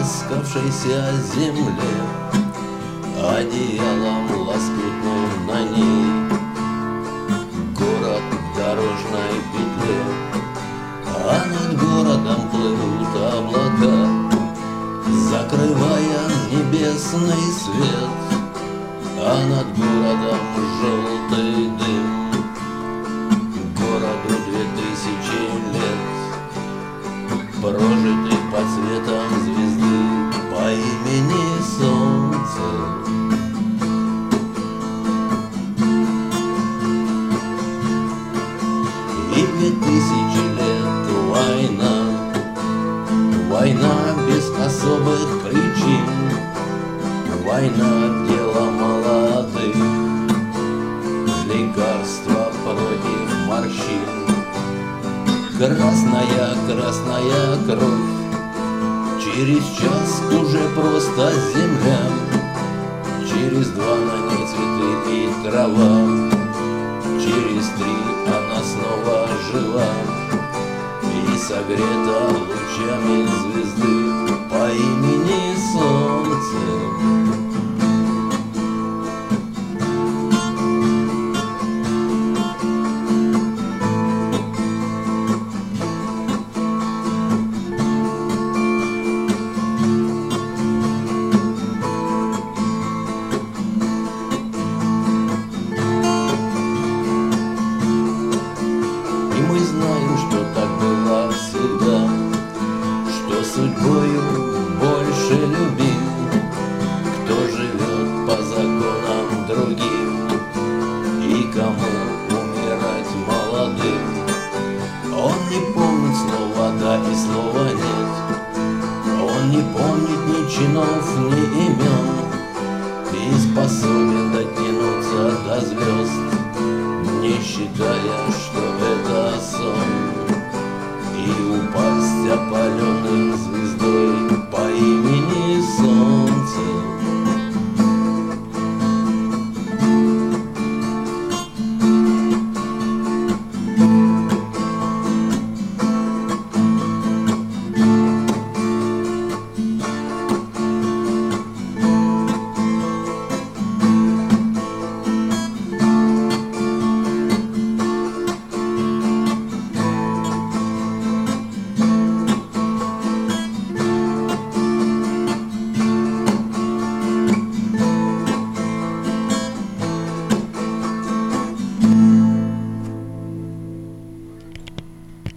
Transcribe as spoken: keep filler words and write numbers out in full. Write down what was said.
потрескавшейся земле, одеялом лоскутным на ней город в дорожной петле. А над городом плывут облака, закрывая небесный свет, а над городом желтый дым. Городу две тысячи лет, прожитый под светом звезды по имени Солнце. И две тысячи лет война, война без особых причин, война — дело молодых, лекарство против морщин. Красная, красная кровь, через час уже просто земля, через два на ней цветы и трава, через три она снова жива и согрета лучами звезды по имени Солнце. Мы знаем, что так было всегда, что судьбою больше любим, кто живет по законам другим и кому умирать молодым. Он не помнит слова «да» и слова «нет», он не помнит ни чинов, ни имен, и способен дотянуться до звезд, не считая, что это сон, и упасть опаленным звездам.